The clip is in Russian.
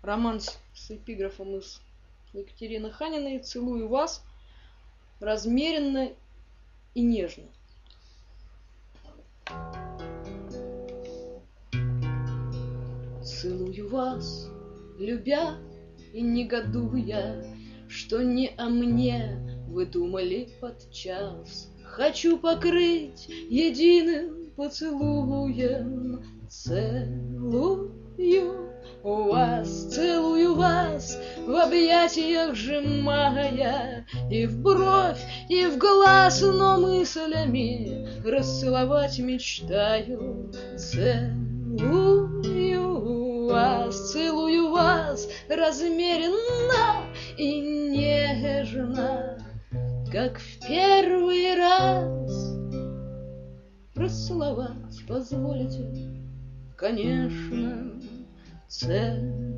Романс с эпиграфом из Екатерины Ханиной. Целую вас размеренно и нежно. Целую вас, любя и негодуя, что не о мне вы думали подчас. Хочу покрыть единым поцелуем. Целую вас, в объятиях сжимая, и в бровь, и в глаз, но мыслями расцеловать мечтаю. Целую вас размеренно и нежно, как в первый раз. Расцеловать позволите, конечно, целую